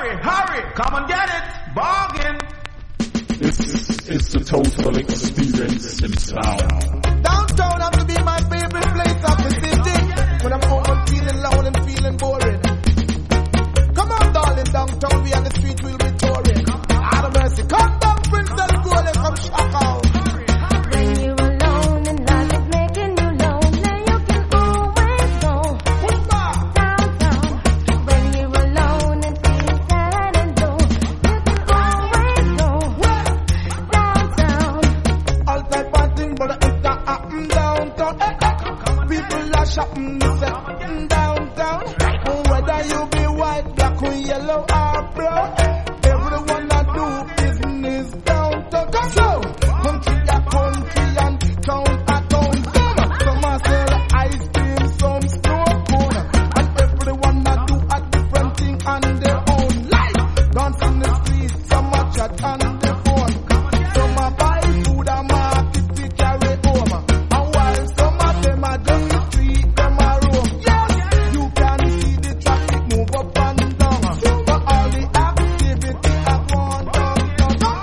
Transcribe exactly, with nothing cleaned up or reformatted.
hurry, hurry, come and get it, bargain. This is the total experience sound. Downtown have to be my favorite place of the city. When I'm home and feeling loud and feeling boring. Come on, darling, downtown, we on the street, we'll be touring. Out of mercy, come down, Princess Golden, come shock out. When you're alone and life is making you lonely, you can always go downtown. When you're alone and feeling sad and low, you can always go downtown. All type of thing, but it's not happen downtown. Eh, eh. People are shopping, say, downtown. Whether you be white, black or yellow,